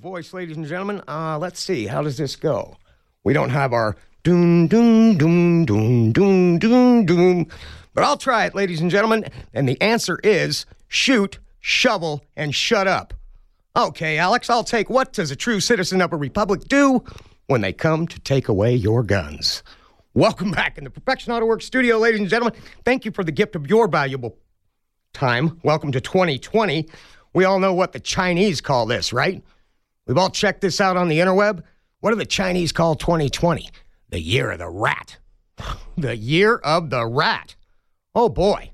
voice, ladies and gentlemen. Let's see. How does this go? We don't have our doom, doom, doom, doom, doom, doom, doom. But I'll try it, ladies and gentlemen. And the answer is shoot, shovel, and shut up. Okay, Alex, I'll take what does a true citizen of a republic do when they come to take away your guns? Welcome back in the Perfection Auto Works studio, ladies and gentlemen. Thank you for the gift of your valuable time. Welcome to 2020. We all know what the Chinese call this, right? We've all checked this out on the interweb. What do the Chinese call 2020? The year of the rat. The year of the rat. Oh, boy.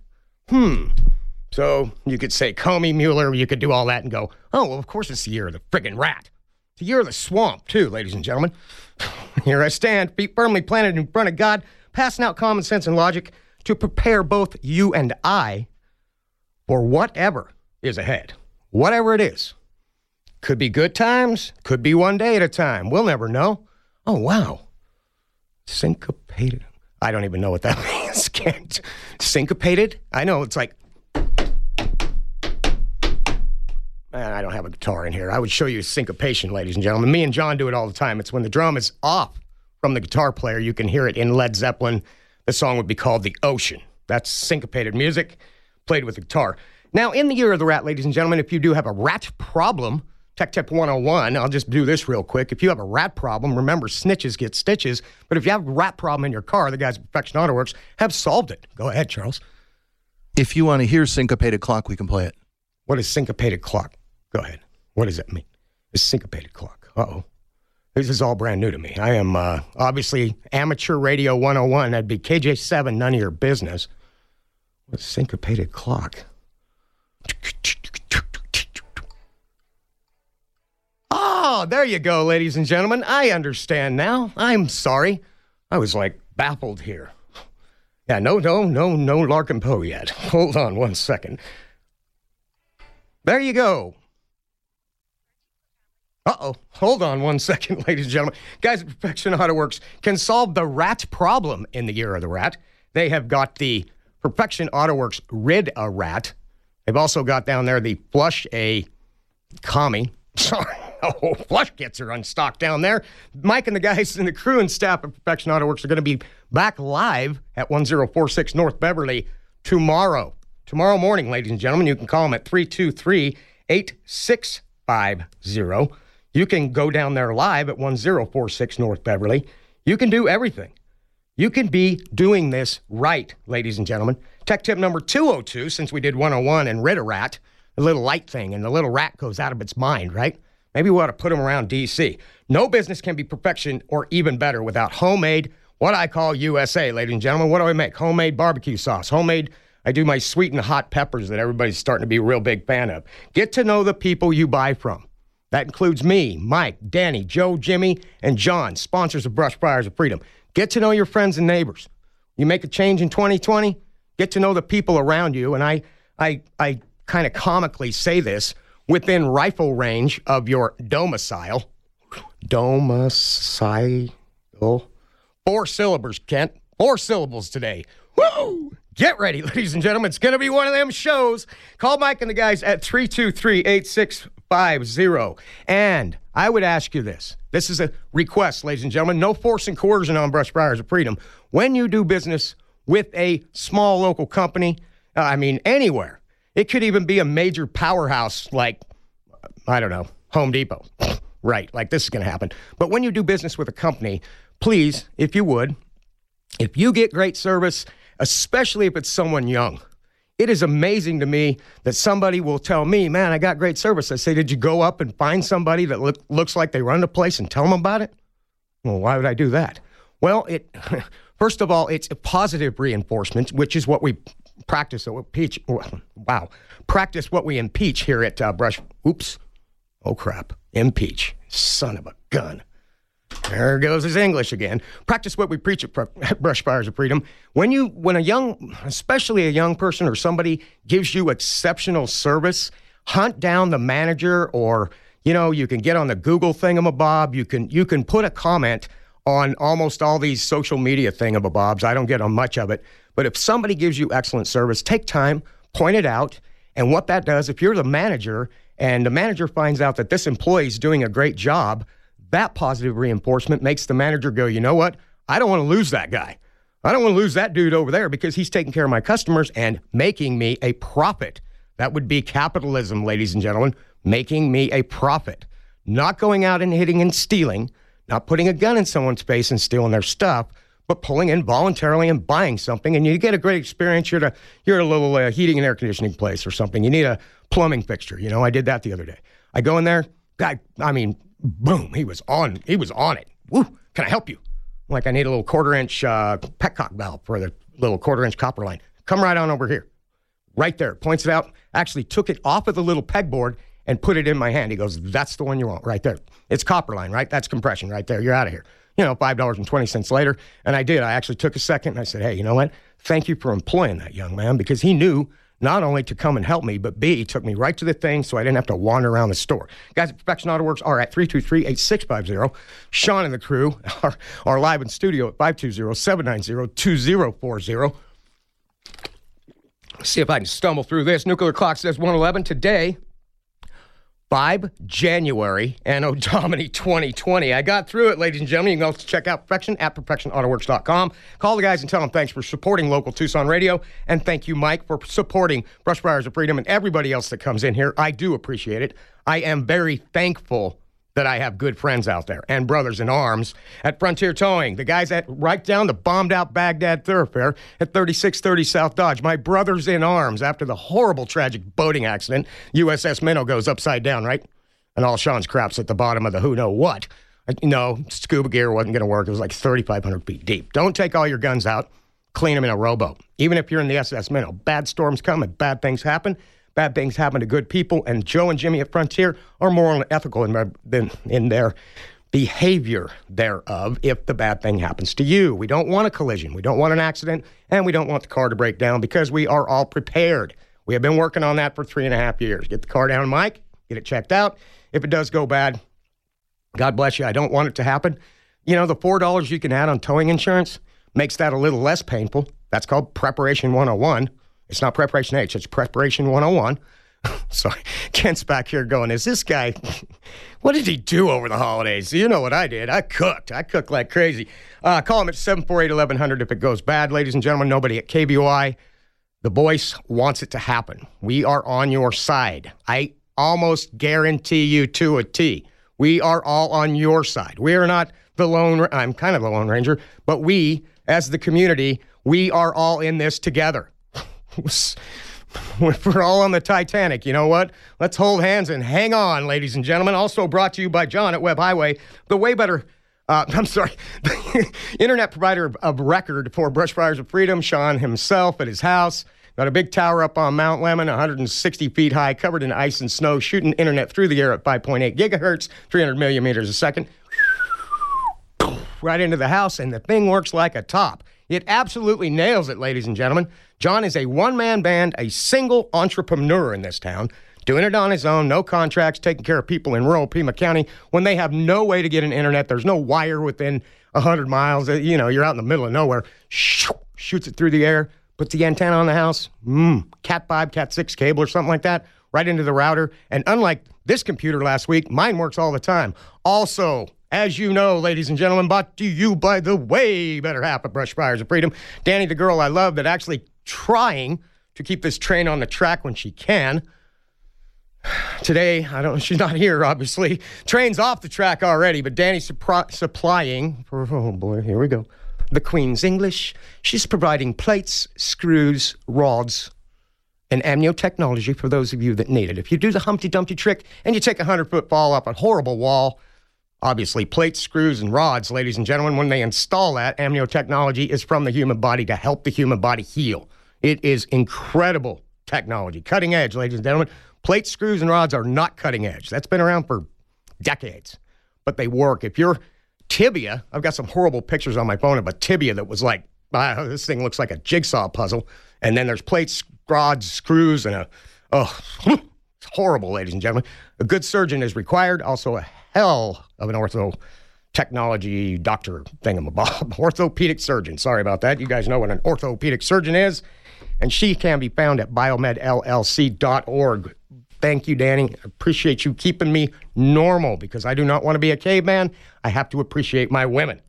So you could say Comey, Mueller, you could do all that and go, oh, well, of course it's the year of the friggin' rat. It's the year of the swamp, too, ladies and gentlemen. Here I stand, feet firmly planted in front of God, passing out common sense and logic to prepare both you and I for whatever is ahead. Whatever it is. Could be good times, could be one day at a time. We'll never know. Oh, wow. Syncopated. I don't even know what that means. Can't. Syncopated? I know, it's like... Man, I don't have a guitar in here. I would show you syncopation, ladies and gentlemen. Me and John do it all the time. It's when the drum is off from the guitar player. You can hear it in Led Zeppelin. The song would be called The Ocean. That's syncopated music played with the guitar. Now, in the year of the rat, ladies and gentlemen, if you do have a rat problem, Tech Tip 101, I'll just do this real quick. If you have a rat problem, remember, snitches get stitches. But if you have a rat problem in your car, the guys at Perfection Auto Works have solved it. Go ahead, Charles. If you want to hear Syncopated Clock, we can play it. What is syncopated clock? Go ahead. What does that mean? It's syncopated clock. Uh-oh. This is all brand new to me. I am obviously amateur radio 101. That'd be KJ7, none of your business. What's syncopated clock? Oh, there you go, ladies and gentlemen. I understand now. I'm sorry. I was like baffled here. Yeah, no Larkin Poe yet. Hold on one second. There you go. Uh-oh. Hold on one second, ladies and gentlemen. Guys at Perfection Auto Works can solve the rat problem in the year of the rat. They have got the Perfection Auto Works Rid a Rat. They've also got down there the Flush a Commie. Sorry. Oh, flush kits are unstocked down there. Mike and the guys and the crew and staff at Perfection Auto Works are going to be back live at 1046 North Beverly tomorrow. Tomorrow morning, ladies and gentlemen. You can call them at 323-8650. You can go down there live at 1046 North Beverly. You can do everything. You can be doing this right, ladies and gentlemen. Tech tip number 202, since we did 101 and Rid a Rat, the little light thing, and the little rat goes out of its mind, right? Maybe we ought to put them around D.C. No business can be perfection or even better without homemade, what I call USA, ladies and gentlemen. What do I make? Homemade barbecue sauce. Homemade, I do my sweet and hot peppers that everybody's starting to be a real big fan of. Get to know the people you buy from. That includes me, Mike, Danny, Joe, Jimmy, and John, sponsors of Brush Fires of Freedom. Get to know your friends and neighbors. You make a change in 2020, get to know the people around you. And I kind of comically say this, within rifle range of your domicile. Domicile. 4 syllables, Kent. 4 syllables today. Woo! Get ready, ladies and gentlemen. It's going to be one of them shows. Call Mike and the guys at 323-8650. And I would ask you this. This is a request, ladies and gentlemen. No force and coercion on Brush Fires of Freedom. When you do business with a small local company, anywhere, it could even be a major powerhouse like, I don't know, Home Depot. Right, like this is going to happen. But when you do business with a company, please, if you would, if you get great service, especially if it's someone young, it is amazing to me that somebody will tell me, man, I got great service. I say, did you go up and find somebody that looks like they run the place and tell them about it? Well, why would I do that? Well, first of all, it's a positive reinforcement, which is what we practice what we impeach here at Brush. Oops. Oh, crap. Impeach. Son of a gun. There goes his English again. Practice what we preach at Brush Fires of Freedom. When especially a young person or somebody gives you exceptional service, hunt down the manager, or, you can get on the Google thingamabob. You can put a comment on almost all these social media thingamabobs. I don't get on much of it. But if somebody gives you excellent service, take time, point it out. And what that does, if you're the manager and the manager finds out that this employee is doing a great job, that positive reinforcement makes the manager go, you know what? I don't want to lose that guy. I don't want to lose that dude over there because he's taking care of my customers and making me a profit. That would be capitalism, ladies and gentlemen, making me a profit. Not going out and hitting and stealing, not putting a gun in someone's face and stealing their stuff, but pulling in voluntarily and buying something, and you get a great experience. You're at a little heating and air conditioning place or something. You need a plumbing fixture. You know, I did that the other day. I go in there, boom, he was on it. Woo, can I help you? Like, I need a little 1/4-inch petcock valve for the little 1/4-inch copper line. Come right on over here. Right there. Points it out. Actually took it off of the little pegboard and put it in my hand. He goes, that's the one you want right there. It's copper line, right? That's compression right there. You're out of here. You know, $5.20 later. And I did. I actually took a second and I said, hey, you know what? Thank you for employing that young man, because he knew not only to come and help me, but B, he took me right to the thing so I didn't have to wander around the store. Guys at Perfection Auto Works are at 323-8650. Sean and the crew are live in studio at 520-790-2040. See if I can stumble through this. Nuclear Clock says 111 today. 5 January, Anno Domini 2020. I got through it, ladies and gentlemen. You can also check out Perfection at PerfectionAutoWorks.com. Call the guys and tell them thanks for supporting local Tucson radio. And thank you, Mike, for supporting Brush Fires of Freedom and everybody else that comes in here. I do appreciate it. I am very thankful that I have good friends out there and brothers in arms at Frontier Towing. The guys at right down the bombed-out Baghdad thoroughfare at 3630 South Dodge. My brothers in arms after the horrible, tragic boating accident. USS Minnow goes upside down, right? And all Sean's crap's at the bottom of the who-know-what. No, scuba gear wasn't going to work. It was like 3,500 feet deep. Don't take all your guns out. Clean them in a rowboat. Even if you're in the SS Minnow. Bad storms come and bad things happen. Bad things happen to good people, and Joe and Jimmy at Frontier are moral and ethical in their behavior thereof if the bad thing happens to you. We don't want a collision. We don't want an accident, and we don't want the car to break down because we are all prepared. We have been working on that for 3.5 years. Get the car down, Mike. Get it checked out. If it does go bad, God bless you. I don't want it to happen. You know, the $4 you can add on towing insurance makes that a little less painful. That's called Preparation 101. It's not Preparation H, it's Preparation 101. Sorry, Kent's back here going, is this guy, what did he do over the holidays? You know what I did. I cooked like crazy. Call him at 748-1100 if it goes bad. Ladies and gentlemen, nobody at KBOI, the voice wants it to happen. We are on your side. I almost guarantee you to a T. We are all on your side. We are not I'm kind of the Lone Ranger, but we, as the community, we are all in this together. We're all on the Titanic. You know what? Let's hold hands and hang on, ladies and gentlemen. Also brought to you by John at Web Highway, the internet provider of record for Brush Fires of Freedom. Sean himself at his house. Got a big tower up on Mount Lemmon, 160 feet high, covered in ice and snow, shooting internet through the air at 5.8 gigahertz, 300 millimeters a second. Right into the house, and the thing works like a top. It absolutely nails it, ladies and gentlemen. John is a one-man band, a single entrepreneur in this town, doing it on his own, no contracts, taking care of people in rural Pima County when they have no way to get an internet. There's no wire within 100 miles. You know, you're out in the middle of nowhere. Shoots it through the air, puts the antenna on the house, Cat 5, Cat 6 cable or something like that, right into the router. And unlike this computer last week, mine works all the time. Also, as you know, ladies and gentlemen, brought to you by the way better half of Brush Fires of Freedom, Danny, the girl I love, that actually trying to keep this train on the track when she can. Today, she's not here, obviously. Train's off the track already, but Danny's supplying, oh boy, here we go, the Queen's English. She's providing plates, screws, rods, and amnio technology for those of you that need it. If you do the Humpty Dumpty trick and you take a 100-foot fall off a horrible wall, obviously, plates, screws, and rods, ladies and gentlemen, when they install that, amnio technology is from the human body to help the human body heal. It is incredible technology. Cutting edge, ladies and gentlemen. Plates, screws, and rods are not cutting edge. That's been around for decades, but they work. If your tibia, I've got some horrible pictures on my phone of a tibia that was like, this thing looks like a jigsaw puzzle, and then there's plates, rods, screws, and it's horrible, ladies and gentlemen. A good surgeon is required. Also, a hell of an ortho technology doctor thingamabob. Orthopedic surgeon. Sorry about that. You guys know what an orthopedic surgeon is. And she can be found at biomedllc.org. Thank you, Danny. I appreciate you keeping me normal because I do not want to be a caveman. I have to appreciate my women.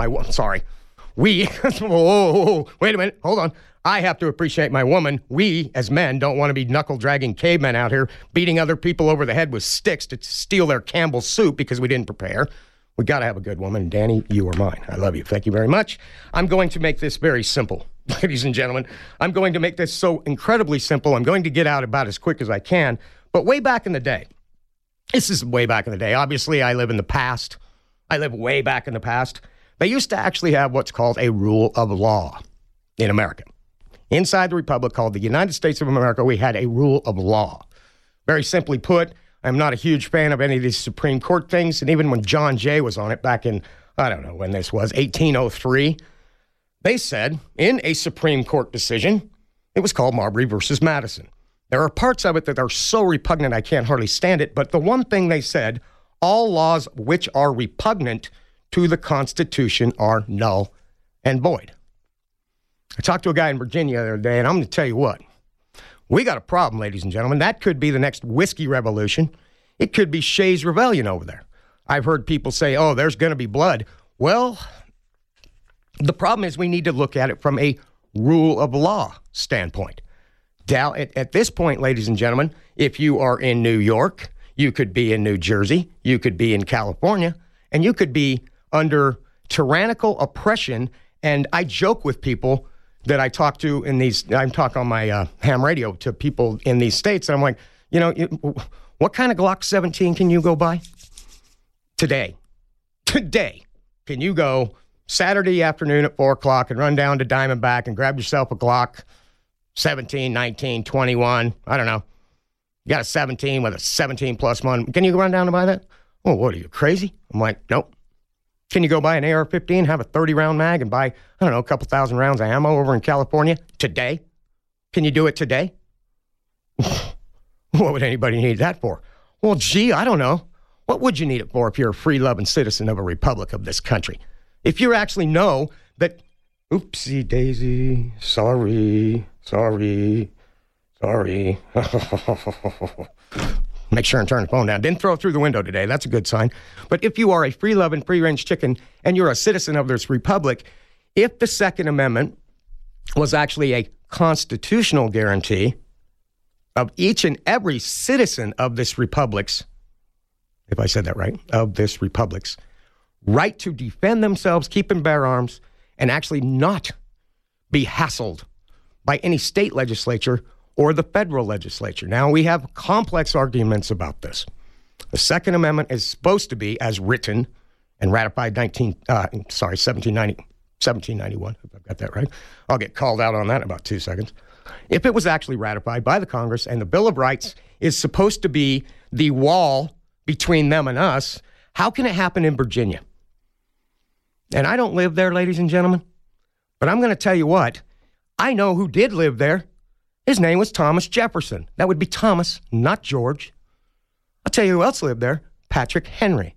We, whoa, wait a minute, hold on. I have to appreciate my woman. We, as men, don't want to be knuckle-dragging cavemen out here beating other people over the head with sticks to steal their Campbell's soup because we didn't prepare. We got to have a good woman. Danny, you are mine. I love you. Thank you very much. I'm going to make this very simple, ladies and gentlemen. I'm going to make this so incredibly simple. I'm going to get out about as quick as I can. But way back in the day, this is way back in the day. Obviously, I live in the past. I live way back in the past. They used to actually have what's called a rule of law in America. Inside the republic called the United States of America, we had a rule of law. Very simply put, I'm not a huge fan of any of these Supreme Court things. And even when John Jay was on it back in, I don't know when this was, 1803, they said in a Supreme Court decision, it was called Marbury versus Madison. There are parts of it that are so repugnant I can't hardly stand it. But the one thing they said, all laws which are repugnant to the Constitution are null and void. I talked to a guy in Virginia the other day, and I'm going to tell you what. We got a problem, ladies and gentlemen. That could be the next whiskey revolution. It could be Shays' Rebellion over there. I've heard people say, oh, there's going to be blood. Well, the problem is we need to look at it from a rule of law standpoint. At this point, ladies and gentlemen, if you are in New York, you could be in New Jersey, you could be in California, and you could be under tyrannical oppression. And I joke with people that I talk to I talk on my ham radio to people in these states, and I'm like, what kind of Glock 17 can you go buy? Today, can you go Saturday afternoon at 4 o'clock and run down to Diamondback and grab yourself a Glock 17, 19, 21, I don't know. You got a 17 with a 17 plus one. Can you run down to buy that? Oh, what are you, crazy? I'm like, nope. Can you go buy an AR-15, have a 30-round mag, and buy, I don't know, a couple thousand rounds of ammo over in California today? Can you do it today? What would anybody need that for? Well, gee, I don't know. What would you need it for if you're a free-loving citizen of a republic of this country? If you actually know that, oopsie daisy, sorry. Make sure and turn the phone down. Didn't throw it through the window today. That's a good sign. But if you are a free-loving, free-range chicken and you're a citizen of this republic, if the Second Amendment was actually a constitutional guarantee of each and every citizen of this republic's, if I said that right, of this republic's right to defend themselves, keep and bear arms, and actually not be hassled by any state legislature or the federal legislature. Now, we have complex arguments about this. The Second Amendment is supposed to be, as written and ratified 1791, if I've got that right. I'll get called out on that in about 2 seconds. If it was actually ratified by the Congress and the Bill of Rights is supposed to be the wall between them and us, how can it happen in Virginia? And I don't live there, ladies and gentlemen, but I'm going to tell you what, I know who did live there. His name was Thomas Jefferson. That would be Thomas, not George. I'll tell you who else lived there. Patrick Henry.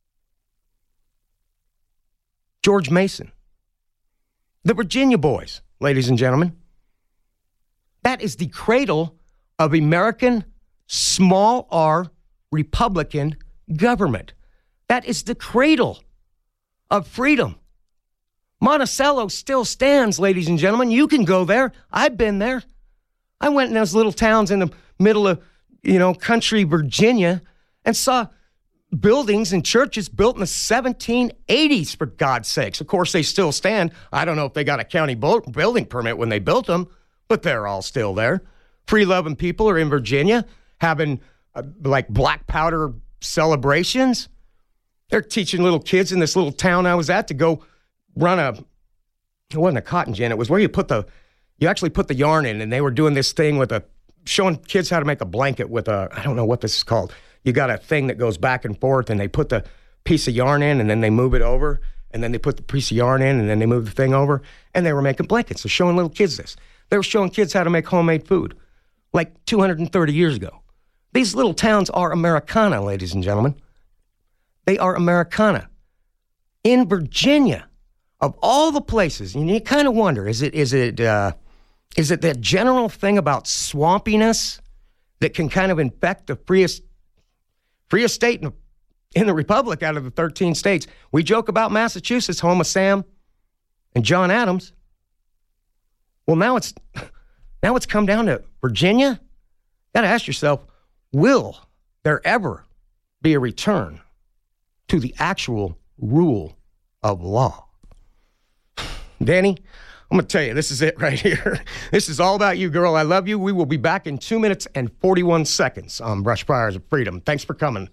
George Mason. The Virginia boys, ladies and gentlemen. That is the cradle of American small r Republican government. That is the cradle of freedom. Monticello still stands, ladies and gentlemen. You can go there. I've been there. I went in those little towns in the middle of, country Virginia and saw buildings and churches built in the 1780s, for God's sakes. Of course, they still stand. I don't know if they got a county building permit when they built them, but they're all still there. Free-loving people are in Virginia having, black powder celebrations. They're teaching little kids in this little town I was at to go run it wasn't a cotton gin. It was where you actually put the yarn in, and they were doing this thing showing kids how to make a blanket with I don't know what this is called. You got a thing that goes back and forth, and they put the piece of yarn in, and then they move it over, and then they put the piece of yarn in, and then they move the thing over, and they were making blankets. They're showing little kids this. They were showing kids how to make homemade food, like 230 years ago. These little towns are Americana, ladies and gentlemen. They are Americana. In Virginia, of all the places, and you kind of wonder, is it that general thing about swampiness that can kind of infect the freest state in the Republic out of the 13 states. We joke about Massachusetts, home of Sam and John Adams. Well, now it's come down to Virginia. Got to ask yourself, will there ever be a return to the actual rule of law? Danny, I'm going to tell you, this is it right here. This is all about you, girl. I love you. We will be back in 2 minutes and 41 seconds on Brushfires of Freedom. Thanks for coming.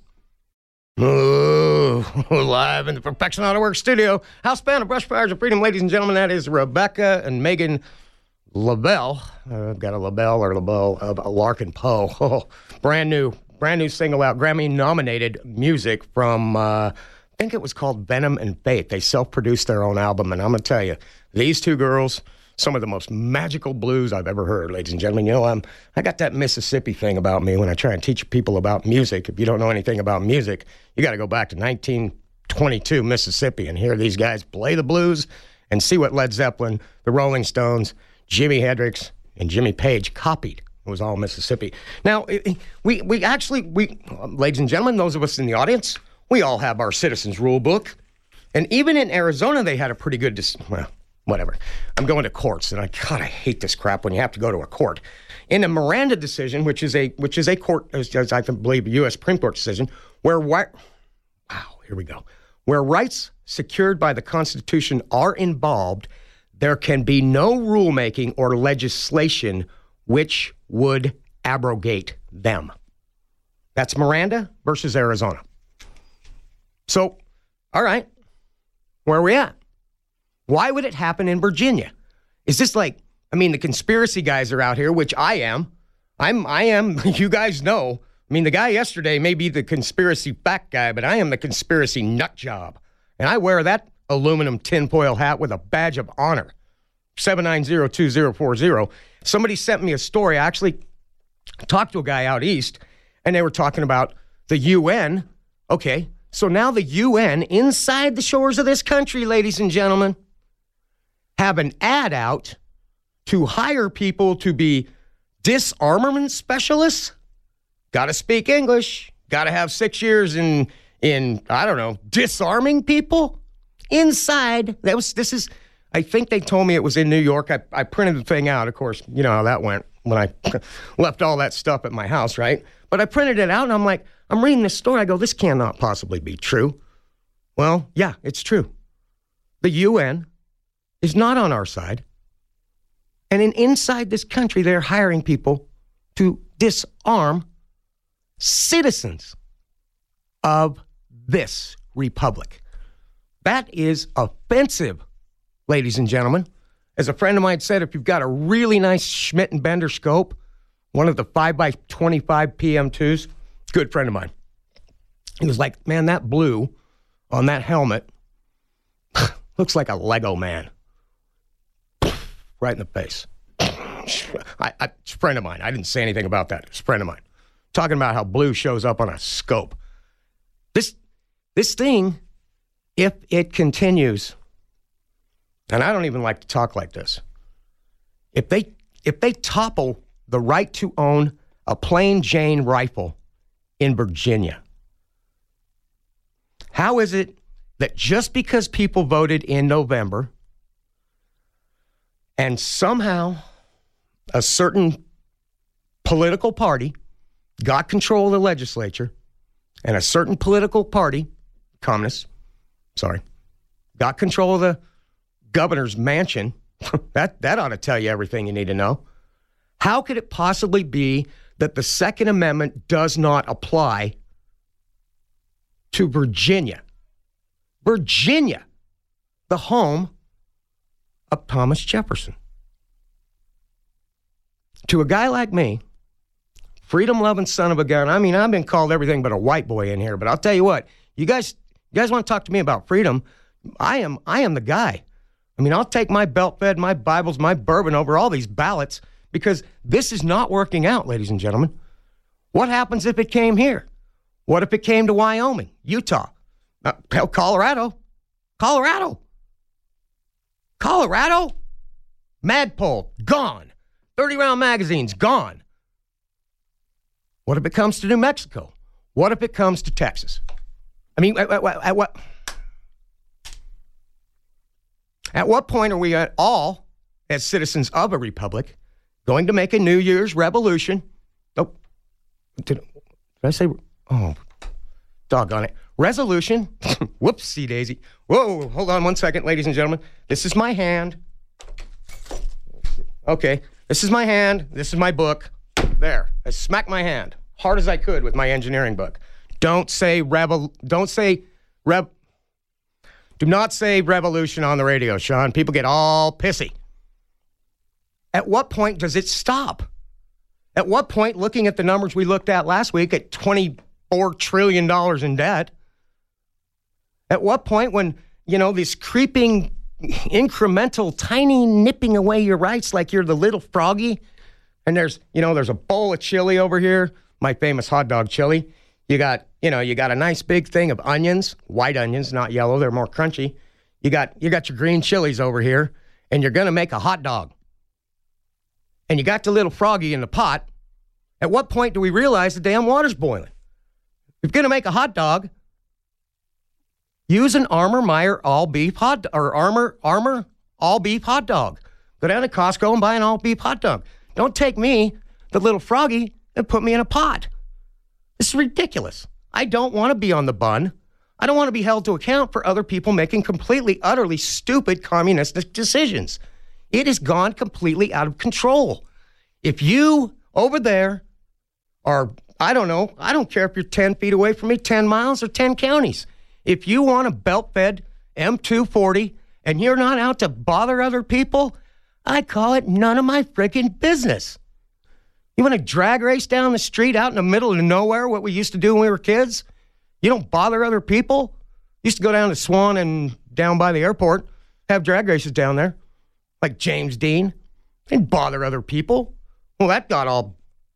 Oh, live in the Perfection Auto Works studio. House band of Brushfires of Freedom, ladies and gentlemen. That is Rebecca and Megan LaBelle. I've got a LaBelle or LaBelle of Larkin Poe. Oh, brand new single out, Grammy-nominated music from, I think it was called Venom and Faith. They self-produced their own album, and I'm going to tell you, these two girls, some of the most magical blues I've ever heard, ladies and gentlemen. You know, I got that Mississippi thing about me when I try and teach people about music. If you don't know anything about music, you got to go back to 1922 Mississippi and hear these guys play the blues and see what Led Zeppelin, the Rolling Stones, Jimi Hendrix, and Jimmy Page copied. It was all Mississippi. Now, we ladies and gentlemen, those of us in the audience, we all have our Citizens Rule Book. And even in Arizona, they had a pretty good, well, whatever. I'm going to courts, and I hate this crap when you have to go to a court. In the Miranda decision, which is a court, as I believe, a U.S. Supreme Court decision, where rights secured by the Constitution are involved, there can be no rulemaking or legislation which would abrogate them. That's Miranda versus Arizona. So, all right, where are we at? Why would it happen in Virginia? Is this like, the conspiracy guys are out here, which I am. I am, you guys know. The guy yesterday may be the conspiracy fact guy, but I am the conspiracy nut job. And I wear that aluminum tinfoil hat with a badge of honor. 790-2040. Somebody sent me a story. I actually talked to a guy out east, and they were talking about the UN. Okay, so now the UN, inside the shores of this country, ladies and gentlemen, have an ad out to hire people to be disarmament specialists. Got to speak English. Got to have 6 years in I don't know, disarming people. Inside, I think they told me it was in New York. I printed the thing out. Of course, you know how that went when I left all that stuff at my house, right? But I printed it out, and I'm like, I'm reading this story. I go, this cannot possibly be true. Well, yeah, it's true. The UN is not on our side. And inside this country, they're hiring people to disarm citizens of this republic. That is offensive, ladies and gentlemen. As a friend of mine said, if you've got a really nice Schmidt & Bender scope, one of the 5x25 PM2s, good friend of mine, he was like, man, that blue on that helmet looks like a Lego man. Right in the face. It's a friend of mine. I didn't say anything about that. It's a friend of mine. Talking about how blue shows up on a scope. This thing, if it continues, and I don't even like to talk like this, if they topple the right to own a plain Jane rifle in Virginia, how is it that just because people voted in November and somehow a certain political party got control of the legislature and a certain political party, communists, got control of the governor's mansion, that ought to tell you everything you need to know. How could it possibly be that the Second Amendment does not apply to Virginia? Virginia, the home of Thomas Jefferson. To a guy like me, freedom-loving son of a gun, I've been called everything but a white boy in here, but I'll tell you what, you guys want to talk to me about freedom, I am the guy. I'll take my belt fed, my Bibles, my bourbon over all these ballots because this is not working out, ladies and gentlemen. What happens if it came here? What if it came to Wyoming, Utah, Colorado? Magpul, gone. 30-round magazines, gone. What if it comes to New Mexico? What if it comes to Texas? I mean, at what point are we at all, as citizens of a republic, going to make a New Year's revolution? Oh, did I say? Oh, doggone it. Resolution. Whoopsie daisy. Whoa, hold on one second, ladies and gentlemen. This is my hand. Okay, this is my hand. This is my book. There. I smacked my hand hard as I could with my engineering book. Do not say revolution on the radio, Sean. People get all pissy. At what point does it stop? At what point, looking at the numbers we looked at last week at $24 trillion in debt, at what point when, this creeping, incremental, tiny nipping away your rights like you're the little froggy, and there's a bowl of chili over here, my famous hot dog chili. You got a nice big thing of onions, white onions, not yellow, they're more crunchy. You got your green chilies over here, and you're going to make a hot dog. And you got the little froggy in the pot. At what point do we realize the damn water's boiling? If you're going to make a hot dog, use an Armour Meyer all-beef hot or Armour all-beef hot dog. Go down to Costco and buy an all-beef hot dog. Don't take me, the little froggy, and put me in a pot. This is ridiculous. I don't want to be on the bun. I don't want to be held to account for other people making completely, utterly stupid communistic decisions. It has gone completely out of control. If you over there are, I don't care if you're 10 feet away from me, 10 miles or 10 counties. If you want a belt-fed M240 and you're not out to bother other people, I call it none of my freaking business. You want to drag race down the street out in the middle of nowhere, what we used to do when we were kids? You don't bother other people? Used to go down to Swan and down by the airport, have drag races down there, like James Dean. Didn't bother other people. Well, that got all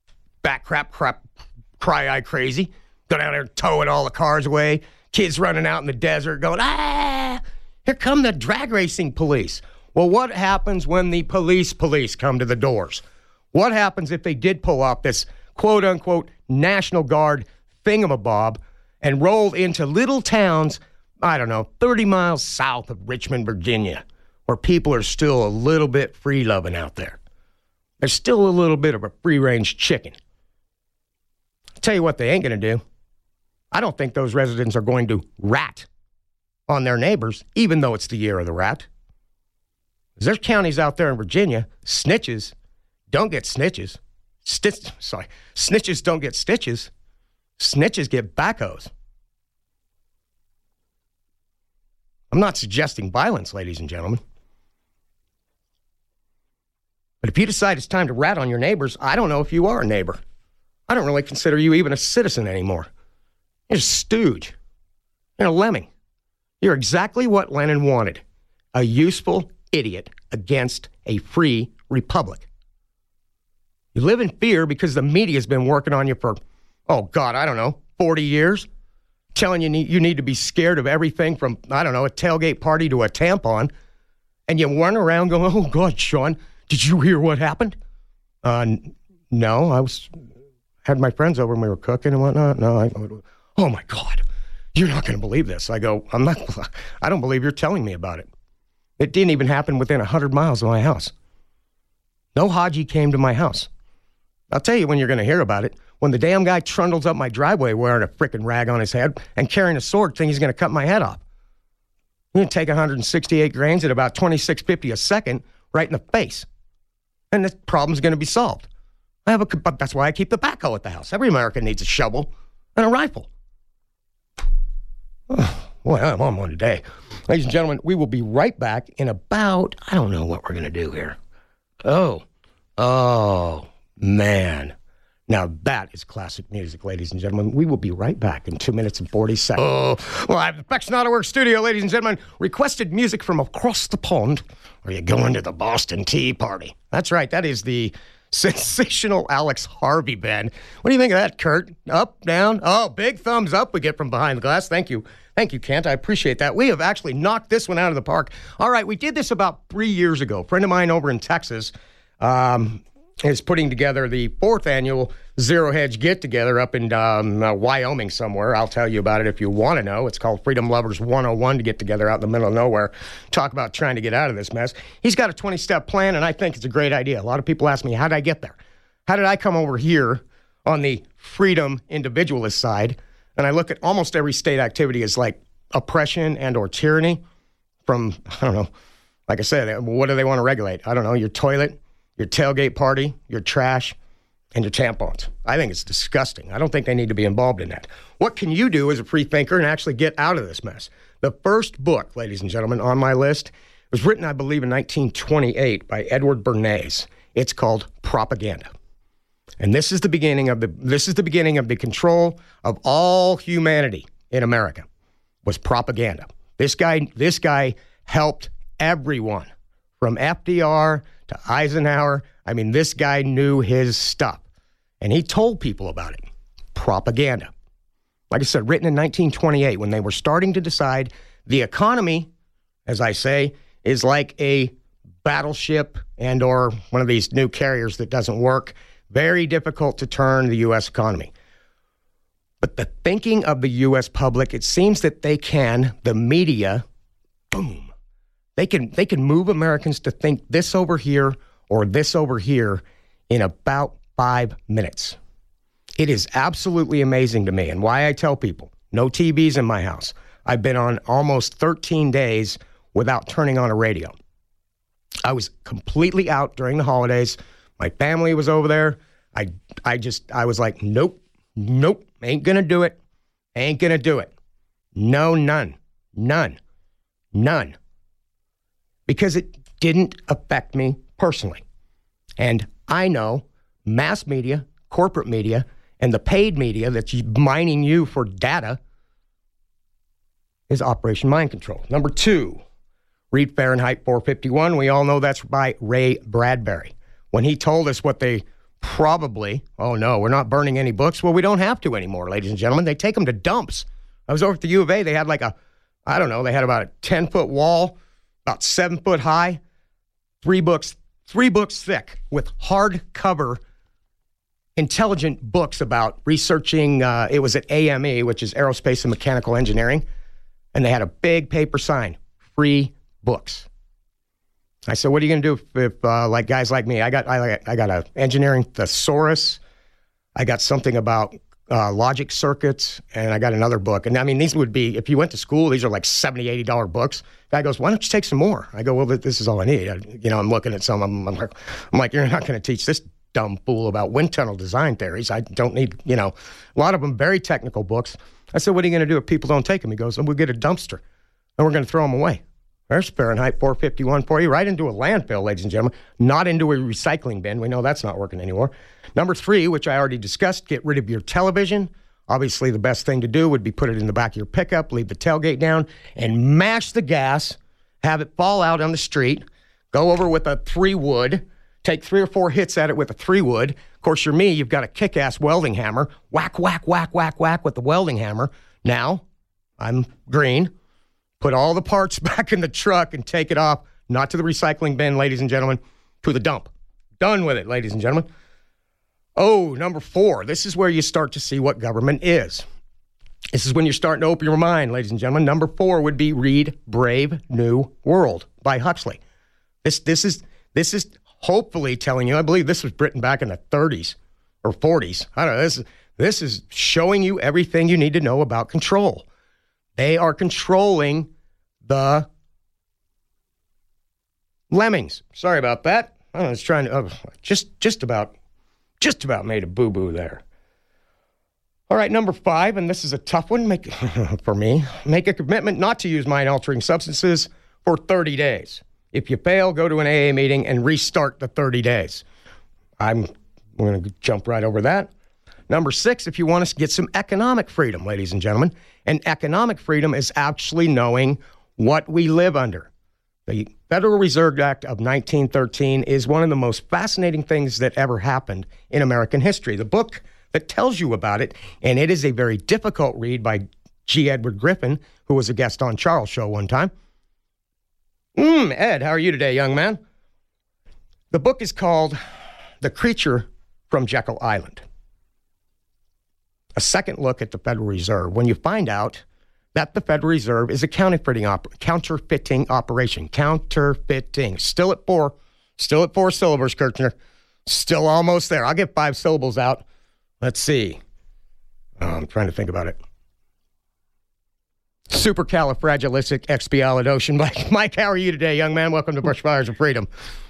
cry-eye crazy. Go down there towing all the cars away. Kids running out in the desert going, here come the drag racing police. Well, what happens when the police come to the doors? What happens if they did pull off this quote-unquote National Guard thingamabob and roll into little towns, 30 miles south of Richmond, Virginia, where people are still a little bit free-loving out there? There's still a little bit of a free-range chicken. I'll tell you what they ain't going to do. I don't think those residents are going to rat on their neighbors, even though it's the year of the rat. There's counties out there in Virginia, snitches don't get snitches. Snitches don't get stitches. Snitches get backhoes. I'm not suggesting violence, ladies and gentlemen. But if you decide it's time to rat on your neighbors, I don't know if you are a neighbor. I don't really consider you even a citizen anymore. You're a stooge. You're a lemming. You're exactly what Lenin wanted. A useful idiot against a free republic. You live in fear because the media's been working on you for, 40 years. Telling you you need to be scared of everything from, a tailgate party to a tampon. And you run around going, oh, God, Sean, did you hear what happened? No, I had my friends over and we were cooking and whatnot. No, oh, my God, you're not going to believe this. I go, I don't believe you're telling me about it. It didn't even happen within 100 miles of my house. No Haji came to my house. I'll tell you when you're going to hear about it. When the damn guy trundles up my driveway wearing a frickin' rag on his head and carrying a sword, thinking he's going to cut my head off. You're going to take 168 grains at about 26.50 a second right in the face. And the problem's going to be solved. But that's why I keep the backhoe at the house. Every American needs a shovel and a rifle. Oh, boy, I'm on one today. Ladies and gentlemen, we will be right back in about, I don't know what we're going to do here. Oh, man. Now that is classic music, ladies and gentlemen. We will be right back in 2 minutes and 40 seconds. Oh, live at Beck's Not a Work studio, ladies and gentlemen. Requested music from across the pond. Are you going to the Boston Tea Party? That's right. That is the sensational Alex Harvey band. What do you think of that, Kurt? Up, down? Oh, big thumbs up we get from behind the glass. Thank you. Thank you, Kent. I appreciate that. We have actually knocked this one out of the park. All right, we did this about 3 years ago. A friend of mine over in Texas, is putting together the 4th annual Zero Hedge get-together up in Wyoming somewhere. I'll tell you about it if you want to know. It's called Freedom Lovers 101 to get together out in the middle of nowhere. Talk about trying to get out of this mess. He's got a 20-step plan, and I think it's a great idea. A lot of people ask me, how did I get there? How did I come over here on the freedom individualist side? And I look at almost every state activity as like oppression and or tyranny from, I don't know, like I said, what do they want to regulate? I don't know, your toilet, your tailgate party, your trash, and your tampons. I think it's disgusting. I don't think they need to be involved in that. What can you do as a free thinker and actually get out of this mess? The first book, ladies and gentlemen, on my list was written, I believe, in 1928 by Edward Bernays. It's called Propaganda. And this is the beginning of the control of all humanity in America was propaganda. This guy helped everyone from FDR to Eisenhower. I mean, this guy knew his stuff, and he told people about it. Propaganda. Like I said, written in 1928 when they were starting to decide the economy, as I say, is like a battleship and or one of these new carriers that doesn't work. Very difficult to turn the U.S. economy. But the thinking of the U.S. public, it seems that the media, boom, they can move Americans to think this over here or this over here in about 5 minutes. It is absolutely amazing to me, and why I tell people, no TVs in my house. I've been on almost 13 days without turning on a radio. I was completely out during the holidays. My family was over there. I was like, nope, ain't gonna do it. No, none. Because it didn't affect me personally. And I know mass media, corporate media, and the paid media that's mining you for data is Operation Mind Control. Number 2, read Fahrenheit 451. We all know that's by Ray Bradbury. When he told us what they probably, oh no, we're not burning any books. Well, we don't have to anymore, ladies and gentlemen. They take them to dumps. I was over at the U of A. They had they had about a 10-foot wall, about 7 foot high, 3 books thick with hardcover intelligent books about researching. It was at AME, which is Aerospace and Mechanical Engineering. And they had a big paper sign, free books. I said, what are you going to do if like guys like me? I got a engineering thesaurus. I got something about logic circuits, and I got another book. And I mean, these would be, if you went to school, these are like $70, $80 books. Guy goes, why don't you take some more? I go, well, this is all I need. I'm looking at some of them. I'm like, you're not going to teach this dumb fool about wind tunnel design theories. I don't need, a lot of them very technical books. I said, what are you going to do if people don't take them? He goes, we'll get a dumpster, and we're going to throw them away. There's Fahrenheit 451 for you, right into a landfill, ladies and gentlemen, not into a recycling bin. We know that's not working anymore. Number 3, which I already discussed, get rid of your television. Obviously, the best thing to do would be put it in the back of your pickup, leave the tailgate down, and mash the gas, have it fall out on the street, go over with a 3-wood, take 3 or 4 hits at it with a 3-wood. Of course, you're me, you've got a kick-ass welding hammer. Whack, whack, whack, whack, whack with the welding hammer. Now, I'm green. Put all the parts back in the truck and take it off, not to the recycling bin, ladies and gentlemen, to the dump. Done with it, ladies and gentlemen. Oh, number 4, this is where you start to see what government is. This is when you're starting to open your mind, ladies and gentlemen. Number 4 would be read Brave New World by Huxley. This is hopefully telling you, I believe this was written back in the 30s or 40s. I don't know. This is showing you everything you need to know about control. They are controlling the lemmings. Sorry about that. I was trying to just about made a boo-boo there. All right, number 5, and this is a tough one for me. Make a commitment not to use mind-altering substances for 30 days. If you fail, go to an AA meeting and restart the 30 days. We're going to jump right over that. Number 6, if you want to get some economic freedom, ladies and gentlemen. And economic freedom is actually knowing what we live under. The Federal Reserve Act of 1913 is one of the most fascinating things that ever happened in American history. The book that tells you about it, and it is a very difficult read by G. Edward Griffin, who was a guest on Charles' show one time. Ed, how are you today, young man? The book is called the creature from Jekyll Island. A second look at the Federal Reserve when you find out that the Federal Reserve is a counterfeiting operation. Counterfeiting. Still at four syllables, Kirchner. Still almost there. I'll get 5 syllables out. Let's see. I'm trying to think about it. Supercalifragilisticexpialidocious. Mike, how are you today, young man? Welcome to Bushfires of Freedom.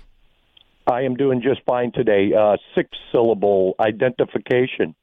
I am doing just fine today. 6-syllable identification.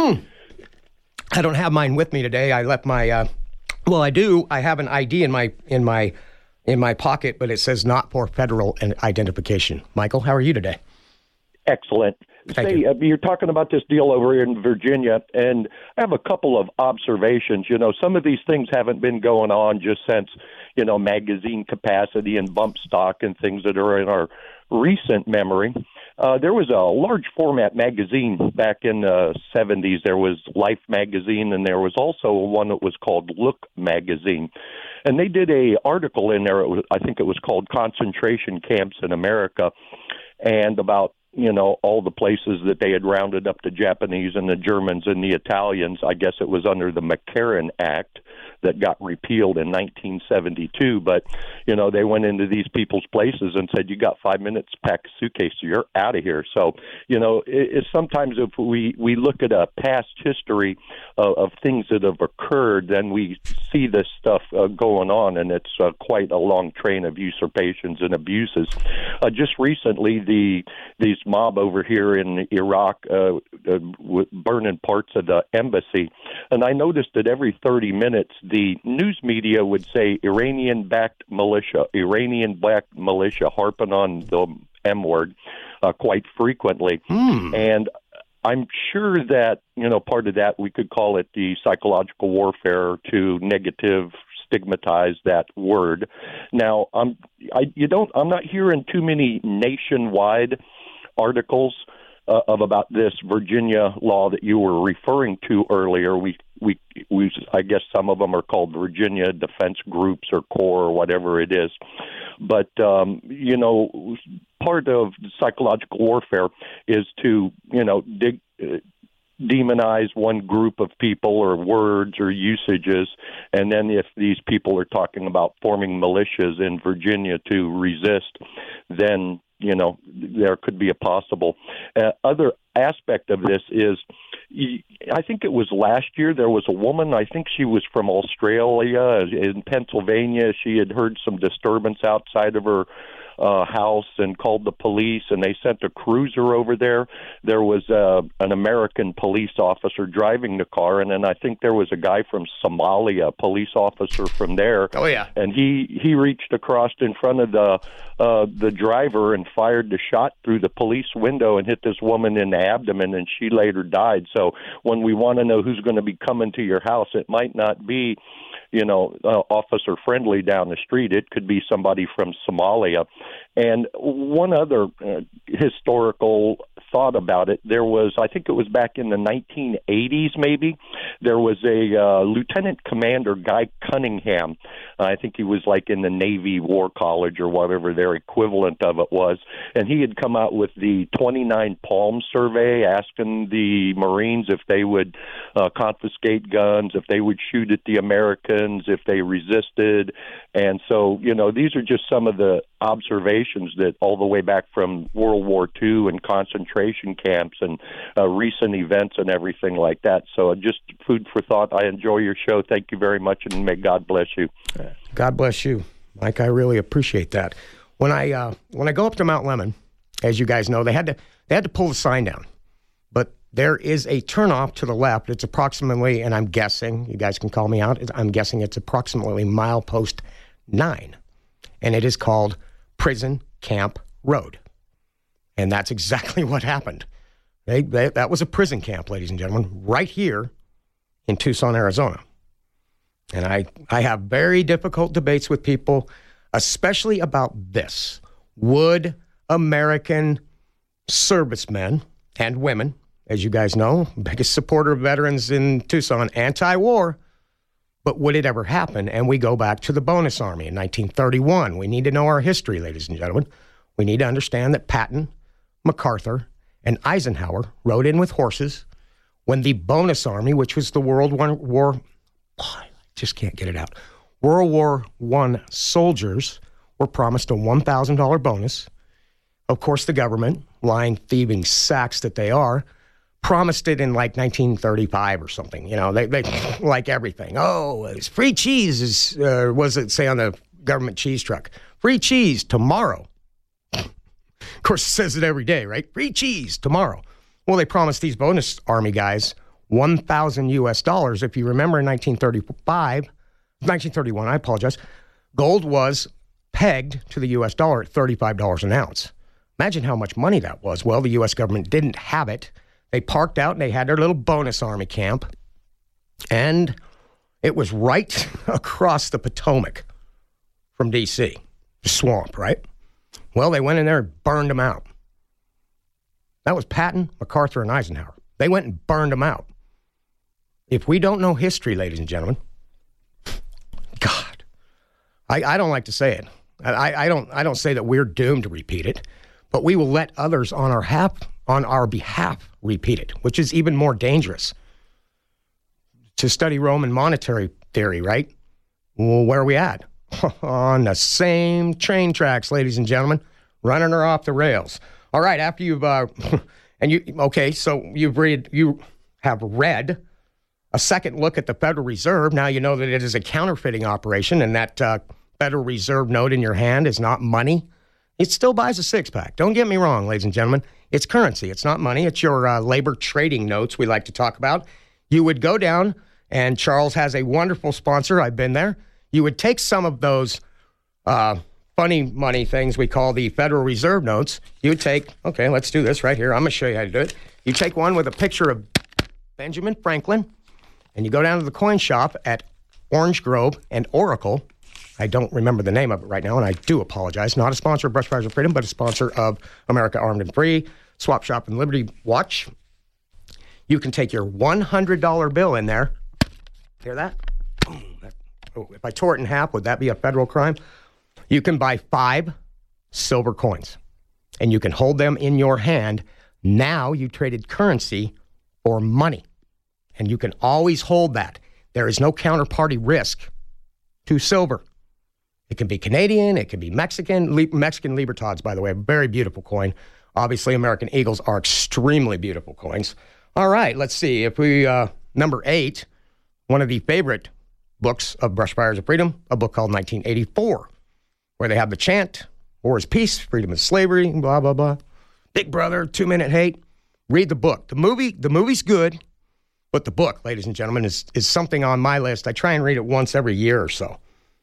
I don't have mine with me today. I left my. Well, I do. I have an ID in my pocket, but it says not for federal identification. Michael, how are you today? Excellent. Thank you. You're talking about this deal over here in Virginia, and I have a couple of observations. You know, some of these things haven't been going on just since, magazine capacity and bump stock and things that are in our recent memory. There was a large format magazine back in the 70s. There was Life magazine, and there was also one that was called Look magazine. And they did a article in there. I think it was called Concentration Camps in America, and about all the places that they had rounded up the Japanese and the Germans and the Italians. I guess it was under the McCarran Act that got repealed in 1972. But, they went into these people's places and said, you got 5 minutes, pack a suitcase, you're out of here. So, it's sometimes if we look at a past history of things that have occurred, then we see this stuff going on, and it's quite a long train of usurpations and abuses. Just recently, these mob over here in Iraq burning parts of the embassy. And I noticed that every 30 minutes, the news media would say Iranian-backed militia, harping on the M word quite frequently. And I'm sure that, part of that we could call it the psychological warfare to negative stigmatize that word. Now, I'm not hearing too many nationwide articles about this Virginia law that you were referring to earlier. We I guess some of them are called Virginia Defense Groups or Corps or whatever it is. But part of psychological warfare is to demonize one group of people or words or usages, and then if these people are talking about forming militias in Virginia to resist, then there could be a possible other aspect of this is, I think it was last year, there was a woman, I think she was from Australia, in Pennsylvania. She had heard some disturbance outside of her house and called the police, and they sent a cruiser over there. There was an American police officer driving the car, and then I think there was a guy from Somalia, a police officer from there. Oh, yeah. And he reached across in front of the driver and fired the shot through the police window and hit this woman in the abdomen, and she later died. So when we want to know who's going to be coming to your house, it might not be officer friendly down the street. It could be somebody from Somalia. And one other historical thought about it, there was, I think it was back in the 1980s maybe, there was a Lieutenant Commander Guy Cunningham. I think he was like in the Navy War College or whatever their equivalent of it was. And he had come out with the 29 Palm Survey, asking the Marines if they would confiscate guns, if they would shoot at the Americans, if they resisted. And so, these are just some of the observations that all the way back from World War II and concentration camps and recent events and everything like that. So just food for thought. I enjoy your show. Thank you very much, and may God bless you. God bless you, Mike. I really appreciate that. When I go up to Mount Lemmon, as you guys know, they had to pull the sign down. But there is a turnoff to the left. It's approximately, and I'm guessing, you guys can call me out, I'm guessing it's approximately milepost 9. And it is called Prison Camp Road. And that's exactly what happened. That was a prison camp, ladies and gentlemen, right here in Tucson, Arizona. And I have very difficult debates with people, especially about this. Would American servicemen and women, as you guys know, biggest supporter of veterans in Tucson, anti-war, but would it ever happen? And we go back to the Bonus Army in 1931. We need to know our history, ladies and gentlemen. We need to understand that Patton, MacArthur, and Eisenhower rode in with horses when the bonus army, which was the World War I soldiers, were promised a $1,000 bonus. Of course, the government, lying, thieving sacks that they are, promised it in like 1935 or something. You know, they like everything. Oh, it's free cheese was it say on the government cheese truck? Free cheese tomorrow. Of course, it says it every day, right? Free cheese tomorrow. Well, they promised these bonus army guys $1,000 US. If you remember in 1931, I apologize, gold was pegged to the US dollar at $35 an ounce. Imagine how much money that was. Well, the U.S. government didn't have it. They parked out and they had their little bonus army camp. And it was right across the Potomac from D.C., the swamp, right? Well, they went in there and burned them out. That was Patton, MacArthur, and Eisenhower. They went and burned them out. If we don't know history, ladies and gentlemen, God, I don't like to say it. I don't say that we're doomed to repeat it. But we will let others on our behalf repeat it, which is even more dangerous. To study Roman monetary theory, right? Well, where are we at? On the same train tracks, ladies and gentlemen, running her off the rails. All right, after you've you have read a second look at the Federal Reserve. Now you know that it is a counterfeiting operation, and that Federal Reserve note in your hand is not money. It still buys a six-pack. Don't get me wrong, ladies and gentlemen. It's currency. It's not money. It's your labor trading notes we like to talk about. You would go down, and Charles has a wonderful sponsor. I've been there. You would take some of those funny money things we call the Federal Reserve notes. You would take, okay, let's do this right here. I'm going to show you how to do it. You take one with a picture of Benjamin Franklin, and you go down to the coin shop at Orange Grove and Oracle. I don't remember the name of it right now, and I do apologize. Not a sponsor of Brush Fires of Freedom, but a sponsor of America Armed and Free, Swap Shop, and Liberty Watch. You can take your $100 bill in there. Hear that? Boom. If I tore it in half, would that be a federal crime? You can buy 5 silver coins, and you can hold them in your hand. Now you traded currency for money, and you can always hold that. There is no counterparty risk to silver. It can be Canadian, it can be Mexican. Mexican Libertads, by the way, a very beautiful coin. Obviously, American Eagles are extremely beautiful coins. All right, let's see. If we, number 8, one of the favorite books of Brush Fires of Freedom, a book called 1984, where they have the chant, war is peace, freedom is slavery, blah, blah, blah. Big Brother, 2-minute hate. Read the book. The movie's good, but the book, ladies and gentlemen, is something on my list. I try and read it once every year or so.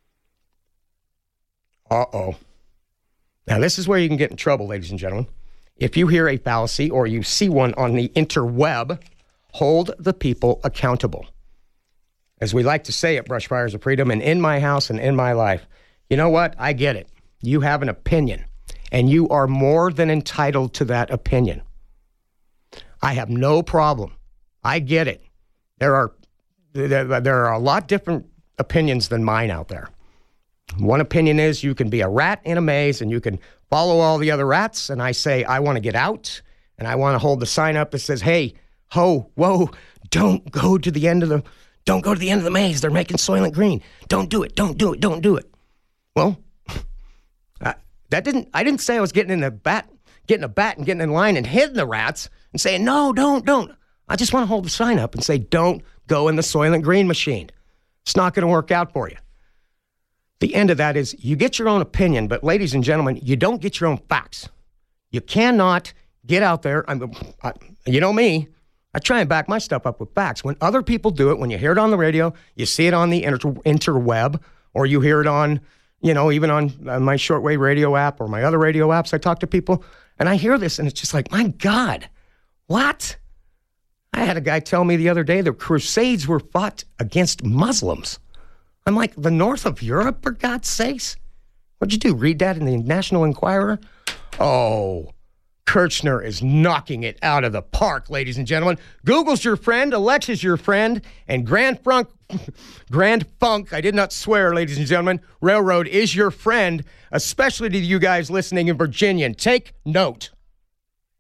Uh-oh. Now, this is where you can get in trouble, ladies and gentlemen. If you hear a fallacy or you see one on the interweb, hold the people accountable. As we like to say at Brush Fires of Freedom and in my house and in my life, you know what? I get it. You have an opinion, and you are more than entitled to that opinion. I have no problem. I get it. There are a lot different opinions than mine out there. One opinion is you can be a rat in a maze and you can follow all the other rats. And I say, I want to get out, and I want to hold the sign up that says, hey, ho, whoa, don't go to the end of the maze. They're making Soylent Green. Don't do it. Don't do it. Don't do it. Well, I didn't say I was getting a bat and getting in line and hitting the rats and saying, no, don't. I just want to hold the sign up and say, don't go in the Soylent Green machine. It's not going to work out for you. The end of that is you get your own opinion, but ladies and gentlemen, you don't get your own facts. You cannot get out there. You know me. I try and back my stuff up with facts. When other people do it, when you hear it on the radio, you see it on the interweb, or you hear it on, even on my shortwave radio app or my other radio apps, I talk to people, and I hear this, and it's just like, my God, what? I had a guy tell me the other day the Crusades were fought against Muslims. I'm like, the north of Europe, for God's sakes? What'd you do, read that in the National Enquirer? Oh, Kirchner is knocking it out of the park, ladies and gentlemen. Google's your friend, Alexa's your friend, and Grand Funk, I did not swear, ladies and gentlemen, Railroad is your friend, especially to you guys listening in Virginia. And take note.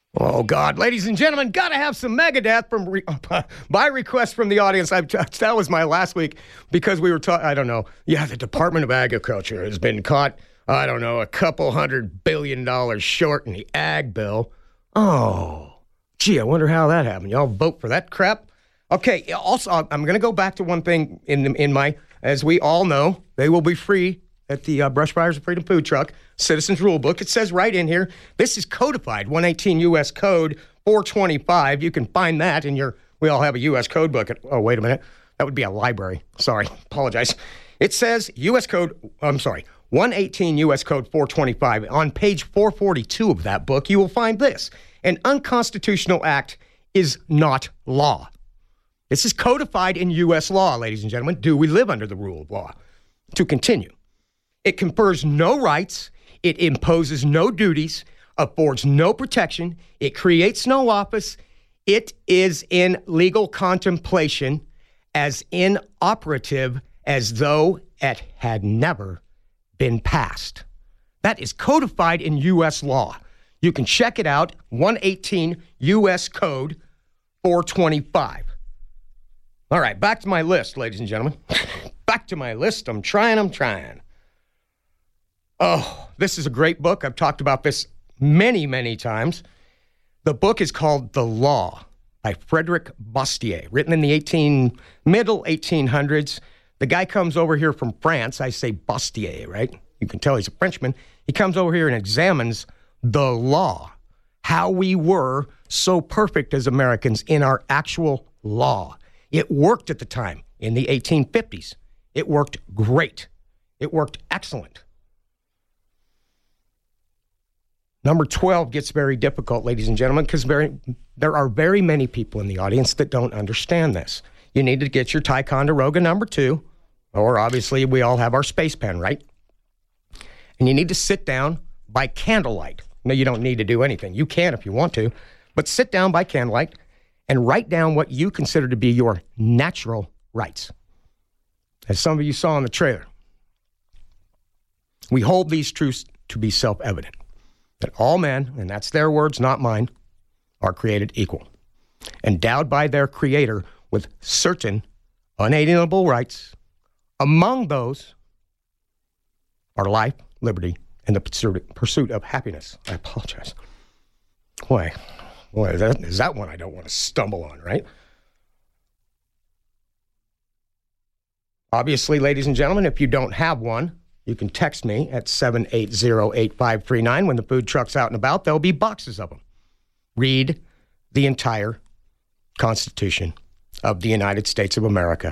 Oh, God. Ladies and gentlemen, got to have some Megadeth by request from the audience. That was my last week because we were talking, I don't know. Yeah, the Department of Agriculture has been caught, I don't know, $200 billion short in the ag bill. Oh, gee, I wonder how that happened. Y'all vote for that crap? Okay, also, I'm going to go back to one thing in my, as we all know, they will be free at the Brush Fires of Freedom food truck, Citizens Rule Book. It says right in here, this is codified, 118 U.S. Code 425. You can find that in your, we all have a U.S. Code book. Oh, wait a minute. That would be a library. Sorry, apologize. It says 118 U.S. Code 425. On page 442 of that book, you will find this. An unconstitutional act is not law. This is codified in U.S. law, ladies and gentlemen. Do we live under the rule of law? To continue. It confers no rights, it imposes no duties, affords no protection, it creates no office, it is in legal contemplation, as inoperative as though it had never been passed. That is codified in U.S. law. You can check it out, 118 U.S. Code 425. All right, back to my list, ladies and gentlemen. Back to my list. I'm trying. Oh, this is a great book. I've talked about this many, many times. The book is called The Law by Frederick Bastiat, written in the middle 1800s. The guy comes over here from France. I say Bastiat, right? You can tell he's a Frenchman. He comes over here and examines the law, how we were so perfect as Americans in our actual law. It worked at the time in the 1850s. It worked great. It worked excellent. Number 12 gets very difficult, ladies and gentlemen, because there are very many people in the audience that don't understand this. You need to get your Ticonderoga number 2, or obviously we all have our space pen, right? And you need to sit down by candlelight. No, you don't need to do anything. You can if you want to, but sit down by candlelight and write down what you consider to be your natural rights. As some of you saw in the trailer, we hold these truths to be self-evident. That all men, and that's their words, not mine, are created equal, endowed by their Creator with certain unalienable rights. Among those are life, liberty, and the pursuit of happiness. I apologize. Boy, is that one I don't want to stumble on, right? Obviously, ladies and gentlemen, if you don't have one, you can text me at 780-8539. When the food truck's out and about, there'll be boxes of them. Read the entire Constitution of the United States of America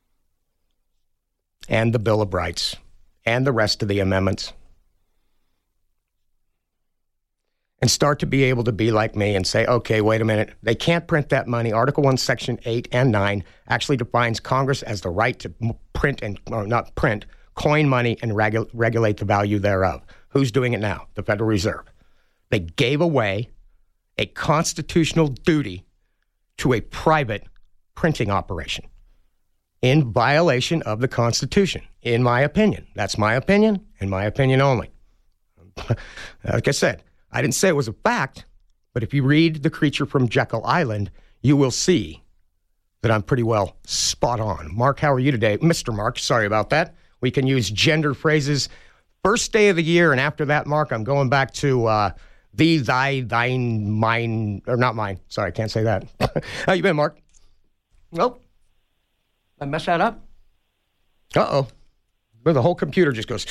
and the Bill of Rights and the rest of the amendments. And start to be able to be like me and say, okay, wait a minute. They can't print that money. Article 1, Section 8 and 9 actually defines Congress as the right to coin money and regulate the value thereof. Who's doing it now? The Federal Reserve. They gave away a constitutional duty to a private printing operation in violation of the Constitution, in my opinion. That's my opinion, and my opinion only. Like I said, I didn't say it was a fact, but if you read The Creature from Jekyll Island, you will see that I'm pretty well spot on. Mark, how are you today? Mr. Mark, sorry about that. We can use gender phrases. First day of the year, and after that, Mark, I'm going back to thee, thy, thine, mine, or not mine. Sorry, I can't say that. How you been, Mark? Nope. I messed that up? Uh-oh. Well, the whole computer just goes.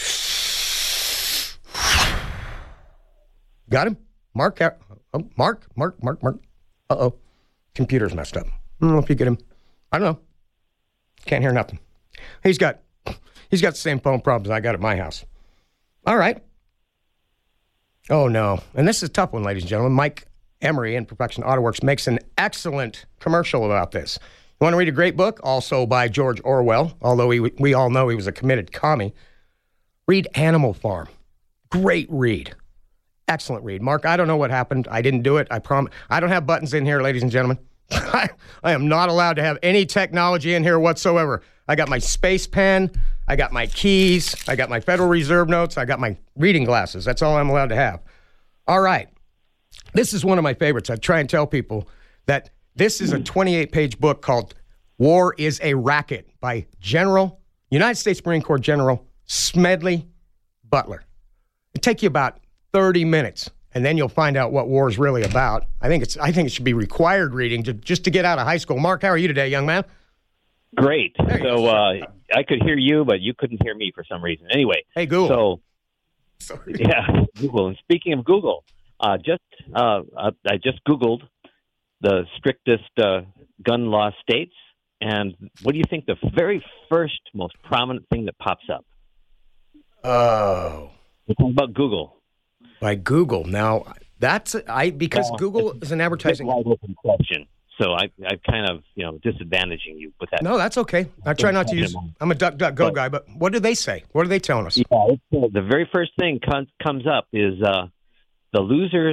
Got him? Mark? Mark. Uh-oh. Computer's messed up. I don't know if you get him. I don't know. Can't hear nothing. He's got the same phone problems I got at my house. All right. Oh, no. And this is a tough one, ladies and gentlemen. Mike Emery in Perfection Auto Works makes an excellent commercial about this. You want to read a great book? Also by George Orwell, although we all know he was a committed commie. Read Animal Farm. Great read. Excellent read. Mark, I don't know what happened. I didn't do it. I promise. I don't have buttons in here, ladies and gentlemen. I am not allowed to have any technology in here whatsoever. I got my space pen. I got my keys. I got my Federal Reserve notes. I got my reading glasses. That's all I'm allowed to have. All right. This is one of my favorites. I try and tell people that this is a 28-page book called War is a Racket by United States Marine Corps General Smedley Butler. It'll take you about 30 minutes, and then you'll find out what war is really about. I think it should be required reading just to get out of high school. Mark, how are you today, young man? Great. So I could hear you, but you couldn't hear me for some reason. Anyway. Hey, Google. Google. And speaking of Google, I just Googled the strictest gun law states, and what do you think the very first most prominent thing that pops up? Oh. We're talking about Google. By Google. Now, because Google is an advertising question. So I'm kind of, disadvantaging you with that. No, that's okay. I try not to use. I'm a DuckDuckGo guy, but what do they say? What are they telling us? Yeah, the very first thing comes up is the looser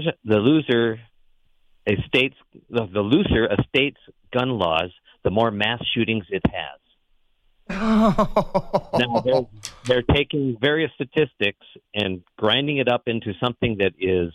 a state's gun laws, the more mass shootings it has. Now they're taking various statistics and grinding it up into something that is,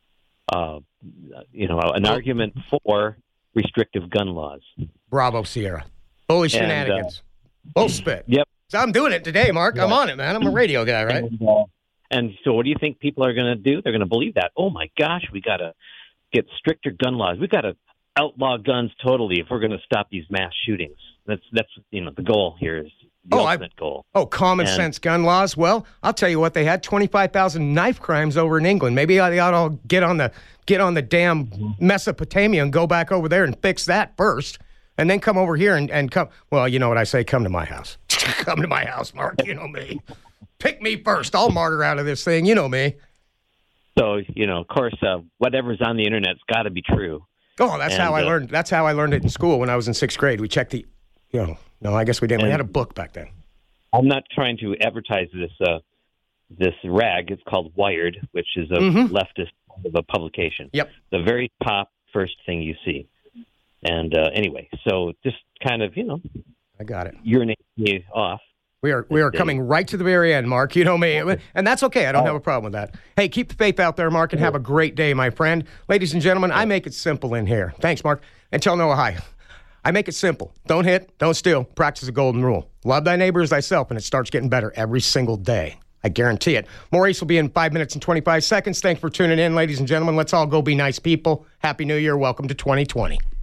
an argument for restrictive gun laws. Bravo, Sierra. Bully shenanigans. Bullspit. Yep. So I'm doing it today, Mark. Yeah. I'm on it, man. I'm a radio guy, right? And so what do you think people are going to do? They're going to believe that. Oh, my gosh, we got to get stricter gun laws. We got to outlaw guns totally if we're going to stop these mass shootings. That's the goal here is the ultimate goal. Oh, common sense gun laws. Well, I'll tell you what, they had 25,000 knife crimes over in England. Maybe they ought to all get on the damn Mesopotamia and go back over there and fix that first, and then come over here and come. Well, you know what I say? Come to my house. Come to my house, Mark. You know me. Pick me first. I'll martyr out of this thing. You know me. So, of course, whatever's on the Internet's got to be true. Oh, that's how I learned. That's how I learned it in school when I was in 6th grade. We checked no, I guess we didn't. We had a book back then. I'm not trying to advertise this rag. It's called Wired, which is a leftist of a publication. Yep. The very top first thing you see. And anyway, so just kind of, I got it. Urinate me off. We are coming right to the very end, Mark. You know me. And that's okay. I don't have a problem with that. Hey, keep the faith out there, Mark, and have a great day, my friend. Ladies and gentlemen, I make it simple in here. Thanks, Mark. And tell Noah hi. I make it simple. Don't hit, don't steal. Practice the golden rule. Love thy neighbor as thyself, and it starts getting better every single day. I guarantee it. Maurice will be in 5 minutes and 25 seconds. Thanks for tuning in, ladies and gentlemen. Let's all go be nice people. Happy New Year. Welcome to 2020.